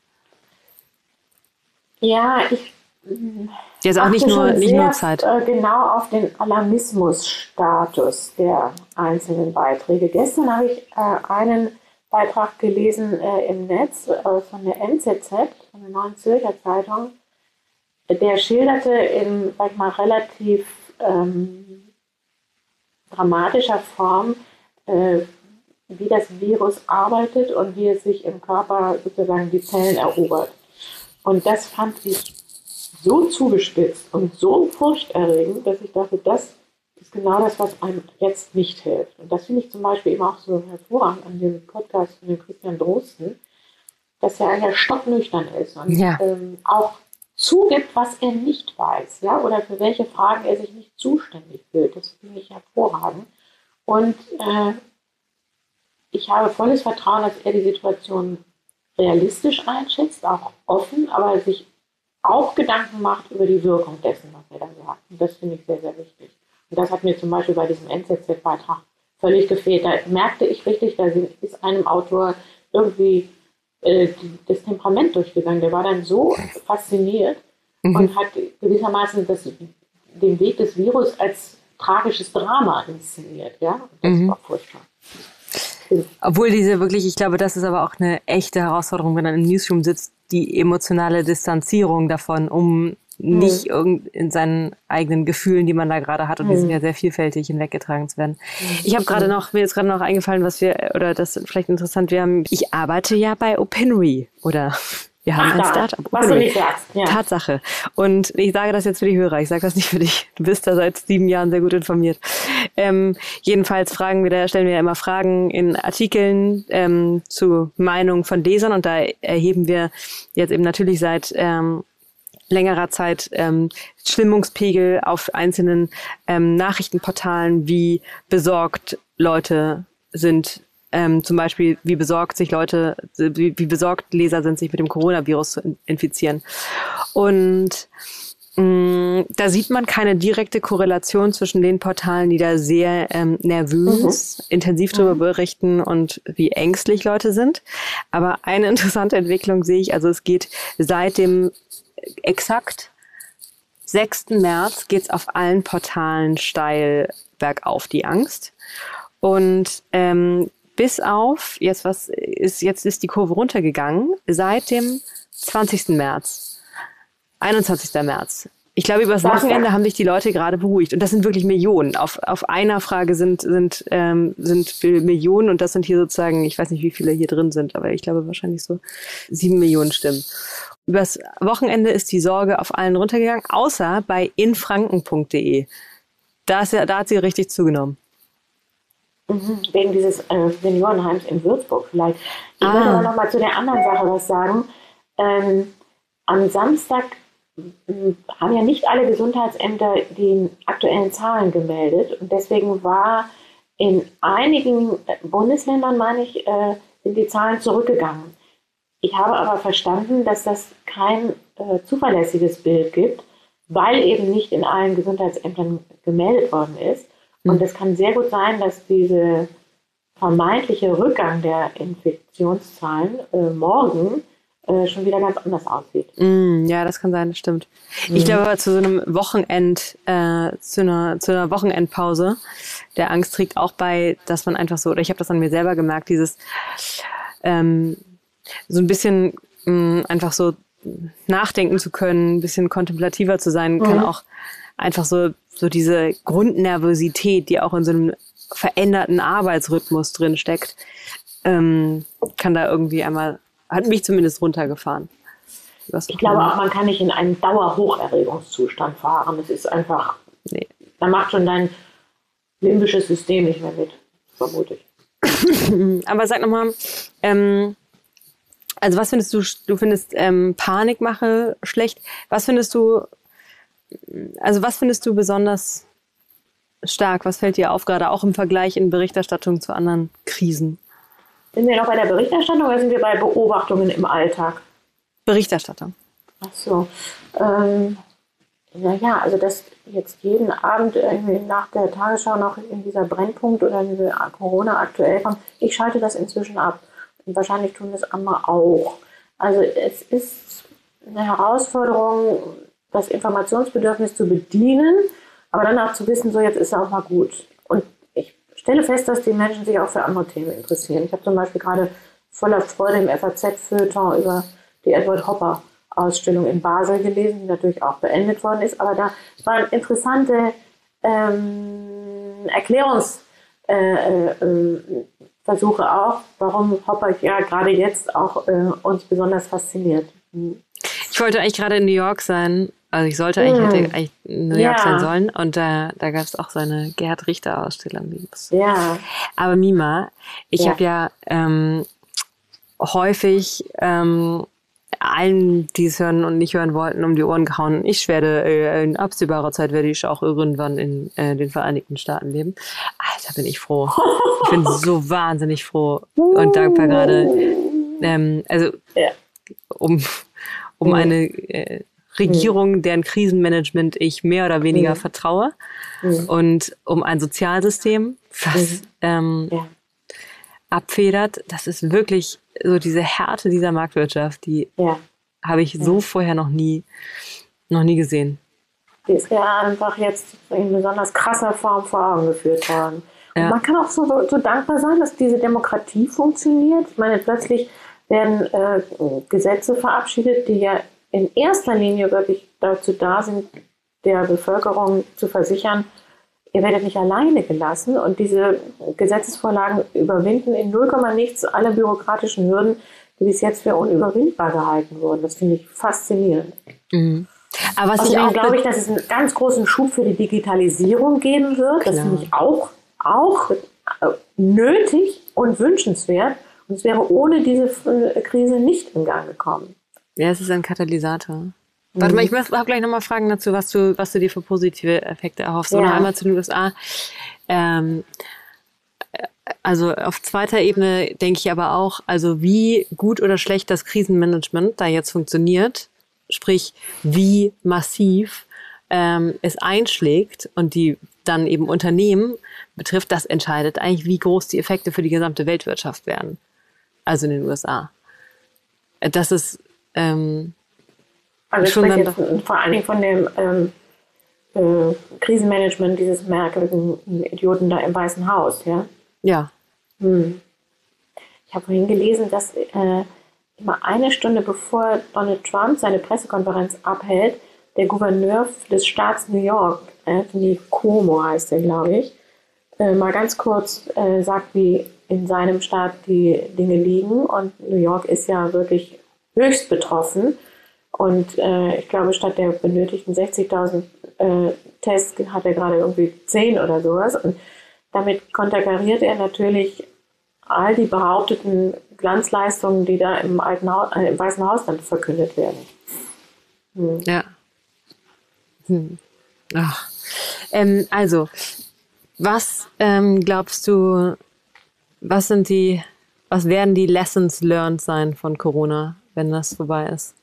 Ja, jetzt auch nicht nur Zeit. Genau auf den Alarmismusstatus der einzelnen Beiträge. Gestern habe ich einen Beitrag gelesen im Netz von der NZZ, von der Neuen Zürcher Zeitung. Der schilderte in, sag ich mal, relativ dramatischer Form, wie das Virus arbeitet und wie es sich im Körper sozusagen die Zellen erobert. Und das fand ich so zugespitzt und so furchterregend, dass ich dachte, das ist genau das, was einem jetzt nicht hilft. Und das finde ich zum Beispiel eben auch so hervorragend an dem Podcast von dem Christian Drosten, dass er ja stocknüchtern ist und auch zugibt, was er nicht weiß, ja, oder für welche Fragen er sich nicht zuständig fühlt. Das finde ich hervorragend. Und ich habe volles Vertrauen, dass er die Situation realistisch einschätzt, auch offen, aber sich auch Gedanken macht über die Wirkung dessen, was er da sagt. Und das finde ich sehr, sehr wichtig. Und das hat mir zum Beispiel bei diesem NZZ-Beitrag völlig gefehlt. Da merkte ich richtig, da ist einem Autor irgendwie das Temperament durchgegangen. Der war dann so fasziniert und hat gewissermaßen den Weg des Virus als tragisches Drama inszeniert. Ja? Und das war furchtbar. Obwohl ich glaube, das ist aber auch eine echte Herausforderung, wenn man im Newsroom sitzt, die emotionale Distanzierung davon, um nicht in seinen eigenen Gefühlen, die man da gerade hat, und die sind ja sehr vielfältig, hinweggetragen zu werden. Ich habe mir ist gerade noch eingefallen, das ist vielleicht interessant, ich arbeite ja bei Opinory, oder wir haben ein Startup. Was du nicht sagst. Ja. Tatsache. Und ich sage das jetzt für die Hörer, ich sage das nicht für dich. Du bist da seit 7 Jahren sehr gut informiert. Jedenfalls stellen wir ja immer Fragen in Artikeln zu Meinungen von Lesern, und da erheben wir jetzt eben natürlich seit längerer Zeit Stimmungspegel auf einzelnen Nachrichtenportalen, wie besorgt Leute sind, zum Beispiel wie besorgt Leser sind, sich mit dem Coronavirus zu infizieren. Und da sieht man keine direkte Korrelation zwischen den Portalen, die da sehr nervös, intensiv darüber berichten und wie ängstlich Leute sind. Aber eine interessante Entwicklung sehe ich, also es geht seit dem exakt 6. März geht's auf allen Portalen steil bergauf, die Angst. Und bis auf, jetzt ist die Kurve runtergegangen, seit dem 20. März, 21. März. Ich glaube, über das Wochenende haben sich die Leute gerade beruhigt. Und das sind wirklich Millionen. Auf einer Frage sind Millionen, und das sind hier sozusagen, ich weiß nicht, wie viele hier drin sind, aber ich glaube wahrscheinlich so 7 Millionen Stimmen. Übers Wochenende ist die Sorge auf allen runtergegangen, außer bei infranken.de. Da hat sie richtig zugenommen. Wegen dieses Seniorenheims in Würzburg vielleicht. Ich würde aber noch mal zu der anderen Sache was sagen. Am Samstag haben ja nicht alle Gesundheitsämter die aktuellen Zahlen gemeldet. Und deswegen war in einigen Bundesländern, meine ich, sind die Zahlen zurückgegangen. Ich habe aber verstanden, dass das kein zuverlässiges Bild gibt, weil eben nicht in allen Gesundheitsämtern gemeldet worden ist. Und es kann sehr gut sein, dass dieser vermeintliche Rückgang der Infektionszahlen morgen schon wieder ganz anders aussieht. Ja, das kann sein, das stimmt. Ich glaube aber zu so einem zu einer Wochenendpause der Angst trägt auch bei, dass man einfach so, oder ich habe das an mir selber gemerkt, dieses so ein bisschen einfach so nachdenken zu können, ein bisschen kontemplativer zu sein, kann auch einfach so diese Grundnervosität, die auch in so einem veränderten Arbeitsrhythmus drin steckt, kann da irgendwie einmal, hat mich zumindest runtergefahren. Ich glaube auch, man kann nicht in einen Dauerhocherregungszustand fahren. Das ist einfach, da macht schon dein limbisches System nicht mehr mit, vermute ich. Aber sag nochmal, also was findest du findest Panikmache schlecht. Was findest du besonders stark? Was fällt dir auf, gerade auch im Vergleich in Berichterstattung zu anderen Krisen? Sind wir noch bei der Berichterstattung oder sind wir bei Beobachtungen im Alltag? Berichterstattung. Ach so. Naja, also dass jetzt jeden Abend irgendwie nach der Tagesschau noch in dieser Brennpunkt oder in diese Corona aktuell kommt, ich schalte das inzwischen ab. Und wahrscheinlich tun das andere auch. Also es ist eine Herausforderung, das Informationsbedürfnis zu bedienen, aber dann auch zu wissen, so jetzt ist es auch mal gut. Und ich stelle fest, dass die Menschen sich auch für andere Themen interessieren. Ich habe zum Beispiel gerade voller Freude im FAZ-Feuilleton über die Edward Hopper-Ausstellung in Basel gelesen, die natürlich auch beendet worden ist, aber da waren interessante Erklärungsversuche auch, warum Hopper ja gerade jetzt auch uns besonders fasziniert. Ich wollte eigentlich gerade in New York sein. Also ich hätte eigentlich in New York sein sollen. Und da gab es auch so eine Gerhard Richter-Ausstellung. Ja. Aber Mima, ich habe ja häufig allen, die es hören und nicht hören wollten, um die Ohren gehauen. Ich werde in absehbarer Zeit werde ich auch irgendwann in den Vereinigten Staaten leben. Alter, bin ich froh. Ich bin so wahnsinnig froh und dankbar gerade. Um eine Regierung, deren Krisenmanagement ich mehr oder weniger vertraue und um ein Sozialsystem, was abfedert. Das ist wirklich so diese Härte dieser Marktwirtschaft, die habe ich so vorher noch nie gesehen. Die ist ja einfach jetzt in besonders krasser Form vor Augen geführt worden. Und man kann auch so dankbar sein, dass diese Demokratie funktioniert. Ich meine, plötzlich werden Gesetze verabschiedet, die ja in erster Linie wirklich dazu da sind, der Bevölkerung zu versichern, ihr werdet nicht alleine gelassen. Und diese Gesetzesvorlagen überwinden in 0, nichts alle bürokratischen Hürden, die bis jetzt für unüberwindbar gehalten wurden. Das finde ich faszinierend. Mhm. Aber was Außerdem glaube ich, dass es einen ganz großen Schub für die Digitalisierung geben wird. Das finde ich auch nötig und wünschenswert. Und es wäre ohne diese Krise nicht in Gang gekommen. Ja, es ist ein Katalysator. Warte mal, ich muss auch gleich nochmal fragen dazu, was du dir für positive Effekte erhoffst. Oder einmal zu den USA. Also auf zweiter Ebene denke ich aber auch, also wie gut oder schlecht das Krisenmanagement da jetzt funktioniert, sprich wie massiv es einschlägt und die dann eben Unternehmen betrifft, das entscheidet eigentlich, wie groß die Effekte für die gesamte Weltwirtschaft werden. Also in den USA. Das ist also ich spreche jetzt vor allen Dingen von dem Krisenmanagement dieses merkwürdigen Idioten da im Weißen Haus, ja? Ja. Ich habe vorhin gelesen, dass immer eine Stunde bevor Donald Trump seine Pressekonferenz abhält, der Gouverneur des Staats New York, Anthony Cuomo heißt er, glaube ich, mal ganz kurz sagt, wie in seinem Staat die Dinge liegen. Und New York ist ja wirklich höchst betroffen. Und ich glaube, statt der benötigten 60.000 Tests hat er gerade irgendwie 10 oder sowas. Und damit konterkariert er natürlich all die behaupteten Glanzleistungen, die da im Weißen Haus dann verkündet werden. Ja. Ach. Also, was glaubst du, was werden die Lessons learned sein von Corona, wenn das vorbei ist?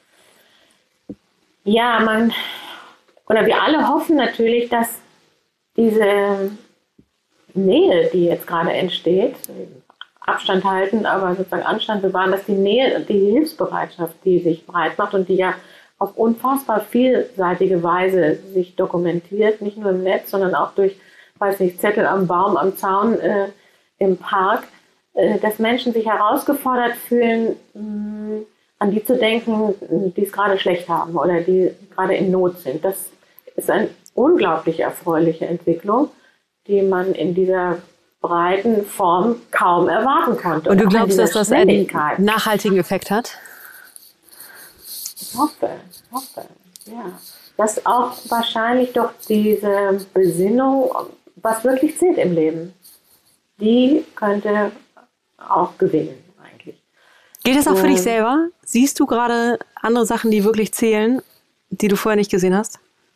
Ja, wir alle hoffen natürlich, dass diese Nähe, die jetzt gerade entsteht, Abstand halten, aber sozusagen Anstand bewahren, dass die Nähe, die Hilfsbereitschaft, die sich breit macht und die ja auf unfassbar vielseitige Weise sich dokumentiert, nicht nur im Netz, sondern auch durch, weiß nicht, Zettel am Baum, am Zaun, im Park, dass Menschen sich herausgefordert fühlen, an die zu denken, die es gerade schlecht haben oder die gerade in Not sind. Das ist eine unglaublich erfreuliche Entwicklung, die man in dieser breiten Form kaum erwarten konnte. Und du glaubst, dass das einen nachhaltigen Effekt hat? Ich hoffe, ja. Dass auch wahrscheinlich doch diese Besinnung, was wirklich zählt im Leben, die könnte auch gewinnen eigentlich. Geht das auch für dich selber? Siehst du gerade andere Sachen, die wirklich zählen, die du vorher nicht gesehen hast?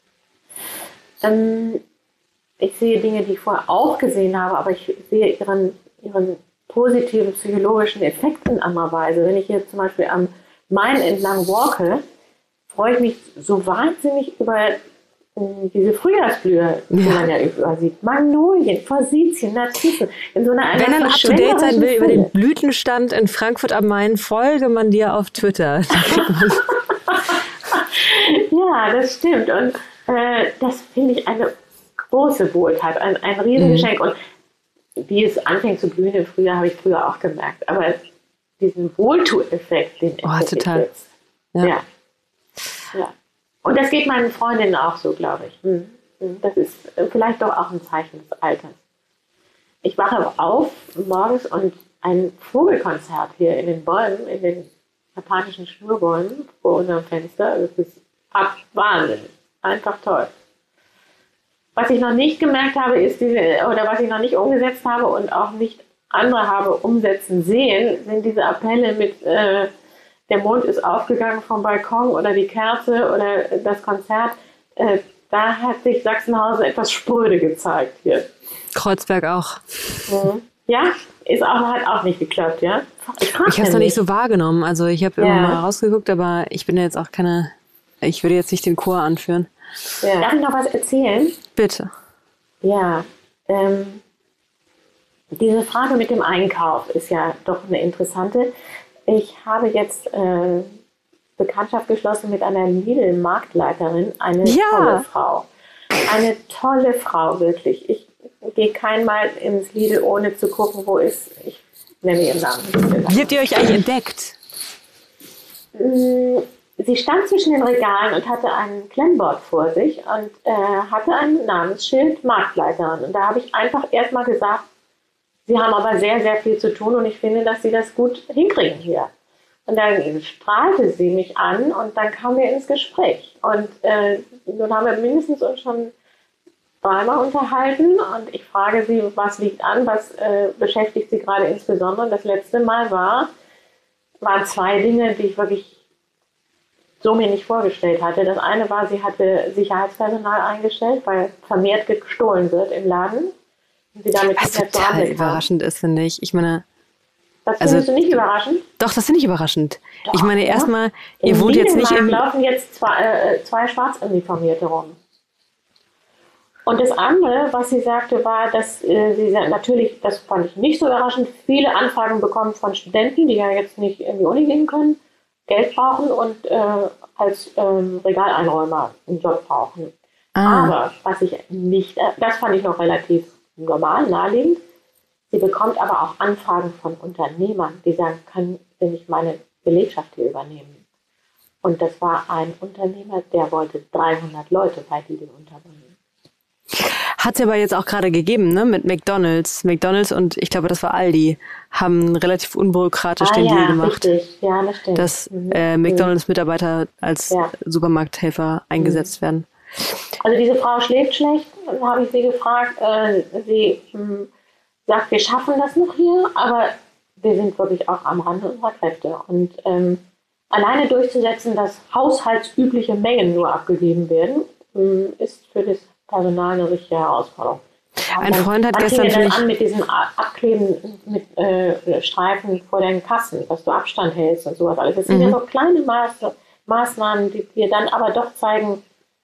Ich sehe Dinge, die ich vorher auch gesehen habe, aber ich sehe ihren positiven psychologischen Effekt in anderer Weise. Wenn ich hier zum Beispiel am Main entlang walke, freue ich mich so wahnsinnig über diese Frühjahrsblühe, die man ja übersieht. Magnolien, Forsythien, Narzissen. In so einer Wenn man up to date sein will über den Blütenstand in Frankfurt am Main, folge man dir auf Twitter. Ja, das stimmt. Und das finde ich eine große Wohltat, ein Riesengeschenk. Und wie es anfängt zu blühen im Frühjahr, habe ich früher auch gemerkt. Aber diesen Wohltu-Effekt, den entdecke ich jetzt. Ja. Und das geht meinen Freundinnen auch so, glaube ich. Das ist vielleicht doch auch ein Zeichen des Alters. Ich wache auf morgens und ein Vogelkonzert hier in den Bäumen, in den japanischen Schnurbäumen vor unserem Fenster. Das ist Wahnsinn. Einfach toll. Was ich noch nicht gemerkt habe, ist was ich noch nicht umgesetzt habe und auch nicht andere habe umsetzen sehen, sind diese Appelle mit der Mond ist aufgegangen vom Balkon oder die Kerze oder das Konzert. Da hat sich Sachsenhausen etwas spröde gezeigt hier. Kreuzberg auch. Ja, hat auch nicht geklappt, ja? Ich habe es noch nicht so wahrgenommen. Also ich habe immer mal rausgeguckt, aber ich bin ja jetzt auch ich würde jetzt nicht den Chor anführen. Ja. Darf ich noch was erzählen? Bitte. Ja, diese Frage mit dem Einkauf ist ja doch eine interessante. Ich habe jetzt Bekanntschaft geschlossen mit einer Lidl-Marktleiterin, eine tolle Frau. Eine tolle Frau, wirklich. Ich gehe kein Mal ins Lidl, ohne zu gucken, wo ist. Ich nenne ihren Namen. Wie habt ihr euch eigentlich entdeckt? Sie stand zwischen den Regalen und hatte ein Klemmboard vor sich und hatte ein Namensschild Marktleiterin. Und da habe ich einfach erstmal gesagt, Sie haben aber sehr, sehr viel zu tun und ich finde, dass Sie das gut hinkriegen hier. Und dann strahlte sie mich an und dann kamen wir ins Gespräch. Und nun haben wir mindestens uns schon zweimal unterhalten und ich frage sie, was liegt an, was beschäftigt sie gerade insbesondere. Das letzte Mal waren 2 Dinge, die ich wirklich so mir nicht vorgestellt hatte. Das eine war, sie hatte Sicherheitspersonal eingestellt, weil vermehrt gestohlen wird im Laden. Und sie damit was total überraschend ist, finde ich. Ich meine, das findest du nicht überraschend? Doch, das finde ich überraschend. Doch, ich meine, erstmal, ihr wohnt jetzt nicht im... laufen jetzt zwei Schwarzuniformierte rum. Und das andere, was sie sagte, war, dass sie natürlich, das fand ich nicht so überraschend, viele Anfragen bekommen von Studenten, die ja jetzt nicht in die Uni gehen können, Geld brauchen und als Regaleinräumer einen Job brauchen. Aber was ich nicht, das fand ich noch relativ normal, naheliegend. Sie bekommt aber auch Anfragen von Unternehmern, die sagen, können Sie nicht meine Belegschaft hier übernehmen? Und das war ein Unternehmer, der wollte 300 Leute bei Lidl unterbringen. Hat es aber jetzt auch gerade gegeben, ne? Mit McDonald's. McDonald's und ich glaube, das war Aldi, haben relativ unbürokratisch den Deal gemacht. Richtig. Ja, das stimmt. Dass McDonald's-Mitarbeiter als Supermarkthelfer eingesetzt werden. Also diese Frau schläft schlecht, habe ich sie gefragt. Sie sagt, wir schaffen das noch hier, aber wir sind wirklich auch am Rande unserer Kräfte. Und alleine durchzusetzen, dass haushaltsübliche Mengen nur abgegeben werden, ist für das Personal eine richtige Herausforderung. Ein Freund hat gestern dann an mit diesem Abkleben mit Streifen vor den Kassen, dass du Abstand hältst und sowas alles. Das sind ja so kleine Maßnahmen, die dir dann aber doch zeigen,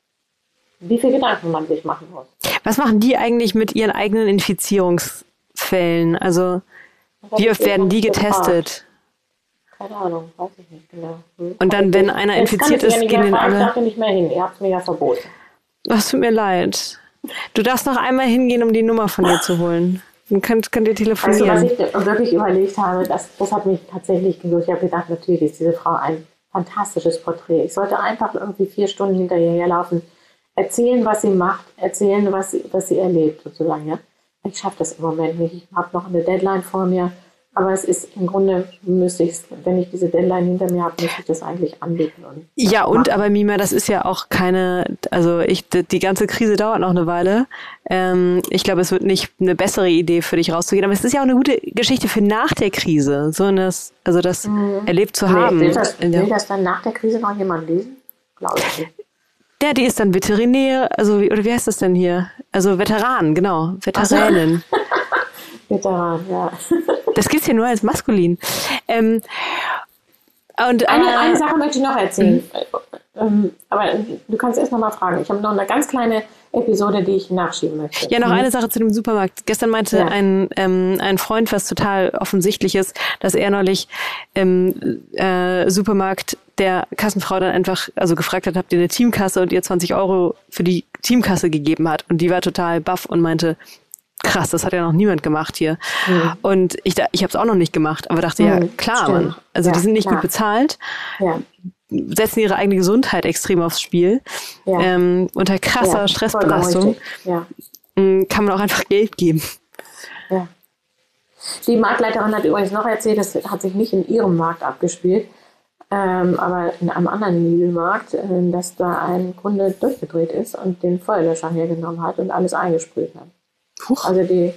wie viel Gedanken man sich machen muss. Was machen die eigentlich mit ihren eigenen Infizierungsfällen? Also wie oft werden die getestet? Keine Ahnung, weiß ich nicht genau. Und dann, wenn einer infiziert ist, gehen den alle... Ich darf nicht mehr hin, ihr habt es mir ja verboten. Das tut mir leid. Du darfst noch einmal hingehen, um die Nummer von dir zu holen. Dann könnt ihr telefonieren. Also, was ich wirklich überlegt habe, das hat mich tatsächlich gelöst. Ich habe gedacht, natürlich ist diese Frau ein fantastisches Porträt. Ich sollte einfach irgendwie 4 Stunden hinter ihr herlaufen, erzählen, was sie macht, erzählen, was sie erlebt, sozusagen. Ja? Ich schaffe das im Moment nicht. Ich habe noch eine Deadline vor mir. Aber es ist im Grunde, wenn ich diese Deadline hinter mir habe, müsste ich das eigentlich anbieten. Aber Mima, das ist ja auch keine, die ganze Krise dauert noch eine Weile. Ich glaube, es wird nicht eine bessere Idee für dich rauszugehen, aber es ist ja auch eine gute Geschichte für nach der Krise, das erlebt zu haben. Will das dann nach der Krise noch jemand lesen? Glaube ich nicht. Ja, die ist dann Veterinär, oder wie heißt das denn hier? Also Veteran, genau, Veteranin. Veteran, ja. Das gibt's hier nur als maskulin. Eine Sache möchte ich noch erzählen. Aber du kannst erst noch mal fragen. Ich habe noch eine ganz kleine Episode, die ich nachschieben möchte. Ja, noch eine Sache zu dem Supermarkt. Gestern meinte ein Freund, was total offensichtlich ist, dass er neulich im Supermarkt der Kassenfrau dann einfach gefragt hat, habt ihr eine Teamkasse, und ihr 20 € für die Teamkasse gegeben hat. Und die war total baff und meinte, krass, das hat ja noch niemand gemacht hier. Mhm. Und ich habe es auch noch nicht gemacht, aber dachte, ja, klar, Mann. Also die sind nicht gut bezahlt, setzen ihre eigene Gesundheit extrem aufs Spiel. Ja. Unter krasser Stressbelastung kann man auch einfach Geld geben. Ja. Die Marktleiterin hat übrigens noch erzählt, das hat sich nicht in ihrem Markt abgespielt, aber in einem anderen Lidl-Markt, dass da ein Kunde durchgedreht ist und den Feuerlöscher hergenommen hat und alles eingesprüht hat. Also die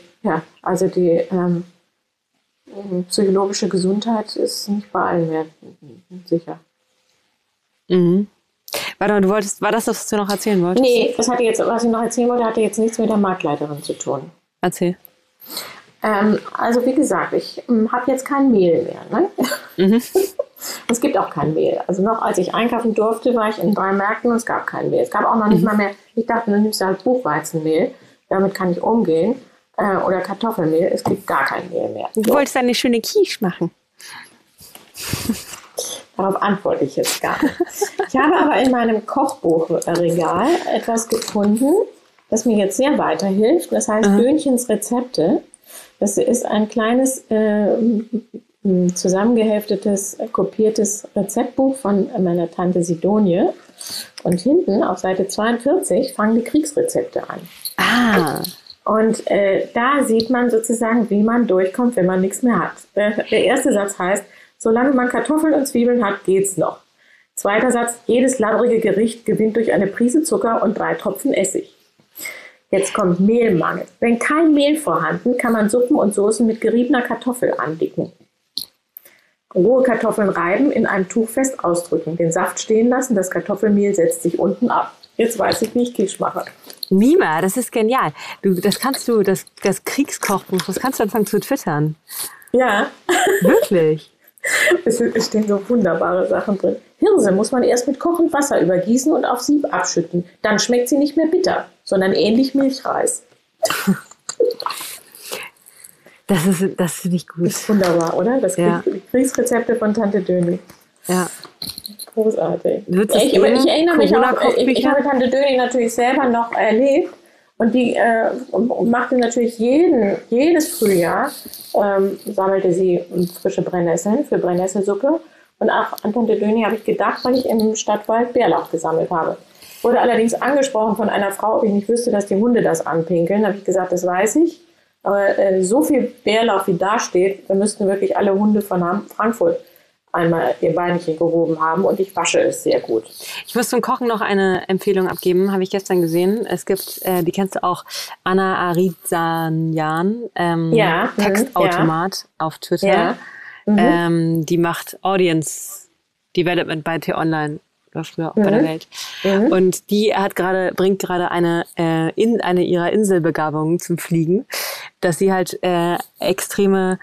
psychologische Gesundheit ist nicht bei allen mehr sicher. Mhm. Warte mal, war das, was du noch erzählen wolltest? Nee, was ich noch erzählen wollte, hatte jetzt nichts mit der Marktleiterin zu tun. Erzähl. Also wie gesagt, ich habe jetzt kein Mehl mehr. Ne? Mhm. Es gibt auch kein Mehl. Also noch als ich einkaufen durfte, war ich in 3 Märkten und es gab kein Mehl. Es gab auch noch nicht mal mehr, ich dachte, du nimmst halt Buchweizenmehl. Damit kann ich umgehen. Oder Kartoffelmehl. Es gibt gar kein Mehl mehr. Du wolltest eine schöne Quiche machen. Darauf antworte ich jetzt gar nicht. Ich habe aber in meinem Kochbuchregal etwas gefunden, das mir jetzt sehr weiterhilft. Das heißt Dönchens Rezepte. Das ist ein kleines, zusammengeheftetes, kopiertes Rezeptbuch von meiner Tante Sidonie. Und hinten auf Seite 42 fangen die Kriegsrezepte an. Und da sieht man sozusagen, wie man durchkommt, wenn man nichts mehr hat. Der erste Satz heißt, solange man Kartoffeln und Zwiebeln hat, geht's noch. Zweiter Satz, jedes labbrige Gericht gewinnt durch eine Prise Zucker und 3 Tropfen Essig. Jetzt kommt Mehlmangel. Wenn kein Mehl vorhanden, kann man Suppen und Soßen mit geriebener Kartoffel andicken. Rohe Kartoffeln reiben, in einem Tuch fest ausdrücken, den Saft stehen lassen, das Kartoffelmehl setzt sich unten ab. Jetzt weiß ich, wie ich Quiche mache. Mima, das ist genial. Das Kriegskochbuch, das kannst du anfangen zu twittern. Ja. Wirklich? Es stehen so wunderbare Sachen drin. Hirse muss man erst mit kochend Wasser übergießen und auf Sieb abschütten. Dann schmeckt sie nicht mehr bitter, sondern ähnlich Milchreis. Das finde ich gut. Das ist wunderbar, oder? Das Kriegsrezepte von Tante Döni. Ja. großartig. Wird es Ich erinnere mich auch, ich habe Tante Döni natürlich selber noch erlebt und die machte natürlich jedes Frühjahr, sammelte sie frische Brennnesseln für Brennnesselsuppe. Und auch an Tante Döni habe ich gedacht, weil ich im Stadtwald Bärlauch gesammelt habe. Wurde allerdings angesprochen von einer Frau, ob ich nicht wüsste, dass die Hunde das anpinkeln. Da habe ich gesagt, das weiß ich. Aber so viel Bärlauch, wie da steht, da müssten wirklich alle Hunde von Frankfurt einmal ihr Beinchen gehoben haben. Und ich wasche es sehr gut. Ich muss zum Kochen noch eine Empfehlung abgeben, habe ich gestern gesehen. Es gibt, die kennst du auch, Anna Arizanjan, Textautomat auf Twitter. Ja. Die macht Audience Development bei T-Online, läuft mir auch bei der Welt. Und die bringt gerade eine ihrer Inselbegabungen zum Fliegen, dass sie halt extreme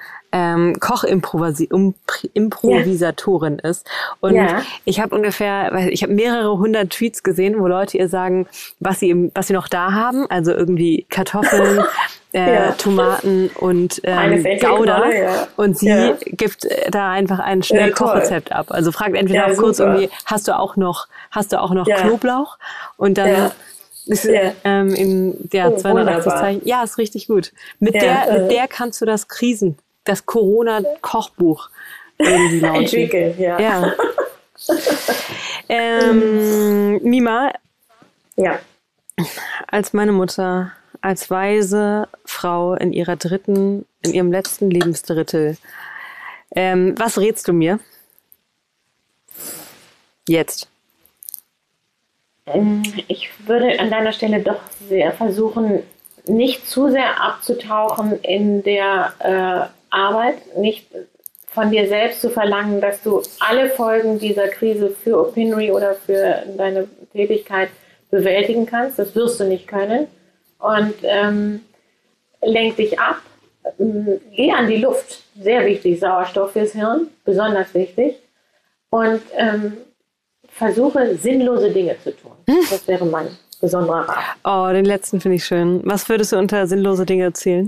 Kochimprovisatorin ist. Und ich habe mehrere 100 Tweets gesehen, wo Leute ihr sagen, was sie noch da haben, also irgendwie Kartoffeln, Tomaten und Gouda. Und sie gibt da einfach ein schnell Kochrezept ab. Also fragt entweder auch kurz irgendwie, hast du auch noch Knoblauch? Und dann ist in 280 Zeichen. Ja, ist richtig gut. Mit der kannst du das Corona-Kochbuch irgendwie launchen. Entwickeln, ja. Mima, als meine Mutter, als weise Frau in ihrem letzten Lebensdrittel, was rätst du mir? Jetzt. Ich würde an deiner Stelle doch sehr versuchen, nicht zu sehr abzutauchen in der Arbeit, nicht von dir selbst zu verlangen, dass du alle Folgen dieser Krise für Opinory oder für deine Tätigkeit bewältigen kannst. Das wirst du nicht können. Und lenk dich ab. Geh an die Luft. Sehr wichtig. Sauerstoff fürs Hirn. Besonders wichtig. Und versuche, sinnlose Dinge zu tun. Das wäre mein besonderer Rat. Oh, den letzten finde ich schön. Was würdest du unter sinnlose Dinge zählen?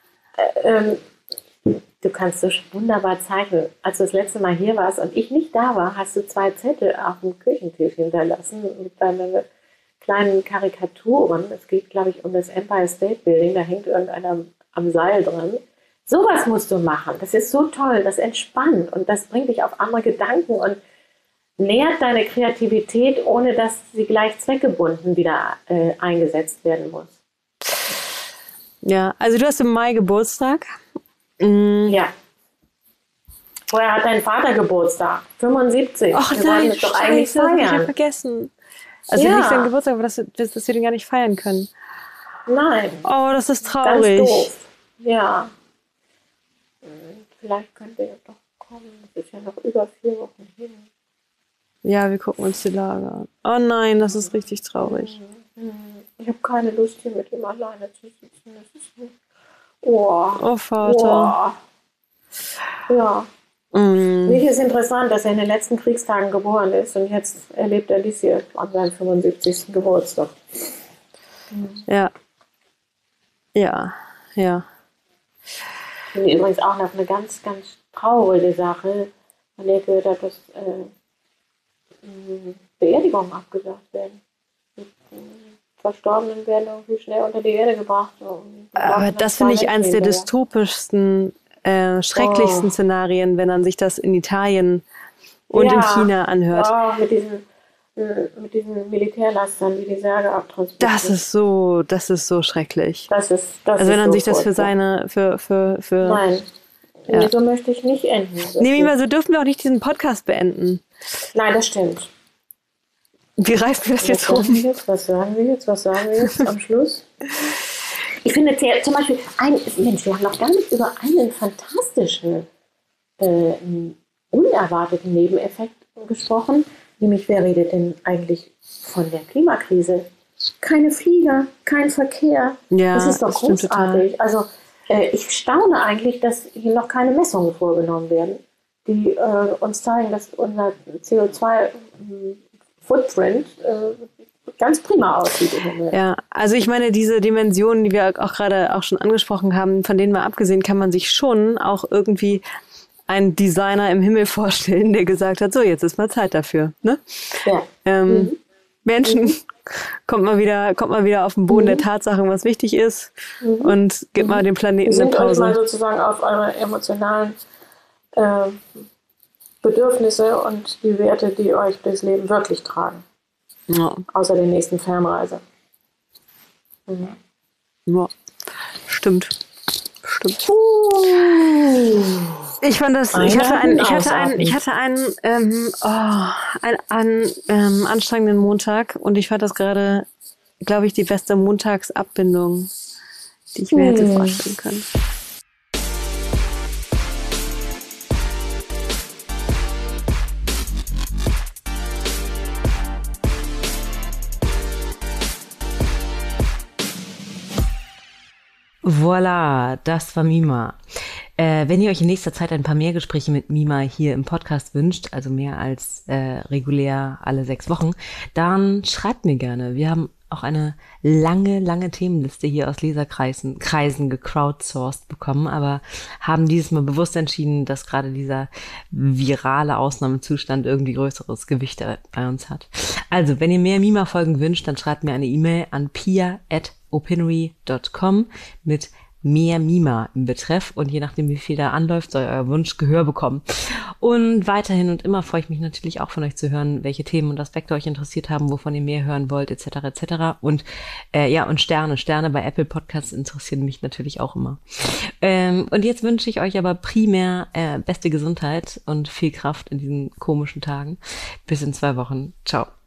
Du kannst so wunderbar zeichnen. Als du das letzte Mal hier warst und ich nicht da war, hast du 2 Zettel auf dem Küchentisch hinterlassen mit deinen kleinen Karikaturen. Es geht, glaube ich, um das Empire State Building. Da hängt irgendeiner am Seil dran. Sowas musst du machen. Das ist so toll. Das entspannt und das bringt dich auf andere Gedanken und nährt deine Kreativität, ohne dass sie gleich zweckgebunden wieder eingesetzt werden muss. Ja, also du hast im Mai Geburtstag. Ja. Vorher hat dein Vater Geburtstag. 75. Ach nein, das doch eigentlich feiern. Das hab ich ja vergessen. Also nicht sein Geburtstag, aber dass wir den gar nicht feiern können. Nein. Oh, das ist traurig. Ganz doof. Ja. Vielleicht könnt ihr ja doch kommen. Das ist ja noch über 4 Wochen hin. Ja, wir gucken uns die Lage an. Oh nein, das ist richtig traurig. Ich habe keine Lust, hier mit ihm alleine zu sitzen. Das ist oh, Vater. Oh. Ja. Mich ist interessant, dass er in den letzten Kriegstagen geboren ist und jetzt erlebt er dies hier an seinem 75. Geburtstag. Ja. Ja. Ja. Ich finde übrigens auch noch eine ganz, ganz traurige Sache, von der gehört hat, dass Beerdigungen abgesagt werden. Verstorbenen werden irgendwie schnell unter die Erde gebracht. Aber das finde ich eins der dystopischsten, schrecklichsten Szenarien, wenn man sich das in Italien und in China anhört. Mit diesen Militärlastern, die die Särge abtransportieren. Das ist so schrecklich. Das ist wenn man so sich das für Nein, so möchte ich nicht enden. So dürfen wir auch nicht diesen Podcast beenden. Nein, das stimmt. Wie reißen wir das jetzt um? Was sagen wir jetzt am Schluss? Ich finde zum Beispiel, wir haben noch gar nicht über einen fantastischen, unerwarteten Nebeneffekt gesprochen. Nämlich, wer redet denn eigentlich von der Klimakrise? Keine Flieger, kein Verkehr. Ja, das ist doch großartig. Also ich staune eigentlich, dass hier noch keine Messungen vorgenommen werden, die uns zeigen, dass unser CO2-Footprint ganz prima aussieht im Moment. Ja, also ich meine, diese Dimensionen, die wir auch gerade schon angesprochen haben, von denen mal abgesehen, kann man sich schon auch irgendwie einen Designer im Himmel vorstellen, der gesagt hat, so, jetzt ist mal Zeit dafür. Ne? Ja. Menschen, kommt mal wieder auf den Boden der Tatsachen, was wichtig ist und gebt mal dem Planeten eine Pause. Euch mal sozusagen auf eure emotionalen Bedürfnisse und die Werte, die euch durchs Leben wirklich tragen. Ja. Außer der nächsten Fernreise. Ja. Stimmt. Ich fand das, ich hatte einen anstrengenden Montag und ich fand das gerade, glaube ich, die beste Montagsabbindung, die ich mir hätte vorstellen können. Voilà, das war Mima. Wenn ihr euch in nächster Zeit ein paar mehr Gespräche mit Mima hier im Podcast wünscht, also mehr als regulär alle 6 Wochen, dann schreibt mir gerne. Wir haben auch eine lange Themenliste hier aus Leserkreisen gecrowdsourced bekommen, aber haben dieses Mal bewusst entschieden, dass gerade dieser virale Ausnahmezustand irgendwie größeres Gewicht bei uns hat. Also, wenn ihr mehr Mima-Folgen wünscht, dann schreibt mir eine E-Mail an pia@opinory.com mit mehr Mima im Betreff und je nachdem, wie viel da anläuft, soll euer Wunsch Gehör bekommen. Und weiterhin und immer freue ich mich natürlich auch von euch zu hören, welche Themen und Aspekte euch interessiert haben, wovon ihr mehr hören wollt, etc. Und und Sterne bei Apple Podcasts interessieren mich natürlich auch immer. Und jetzt wünsche ich euch aber primär beste Gesundheit und viel Kraft in diesen komischen Tagen. Bis in 2 Wochen. Ciao.